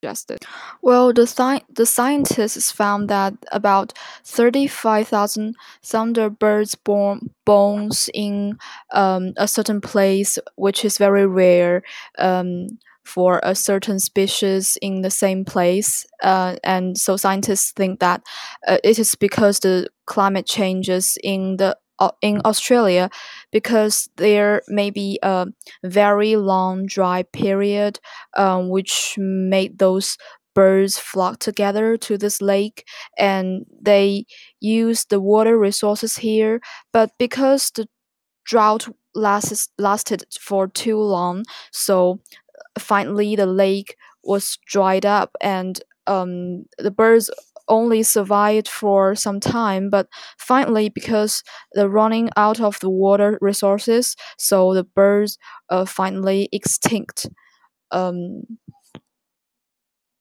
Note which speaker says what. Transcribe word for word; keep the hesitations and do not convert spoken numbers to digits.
Speaker 1: suggested? Well, the sci- the scientists found that about thirty-five thousand thunderbirds born bones in um, a certain place, which is very rare um, for a certain species in the same place. Uh, and so scientists think that uh, it is because the climate changes in the uh, in Australia, because there may be a very long dry period, um, which made those birds flock together to this lake, and they use the water resources here. But because the drought lasted lasted for too long, so finally the lake was dried up, and um, the birds only survived for some time. But finally, because the running out of the water resources, so the birds uh, finally extinct. um,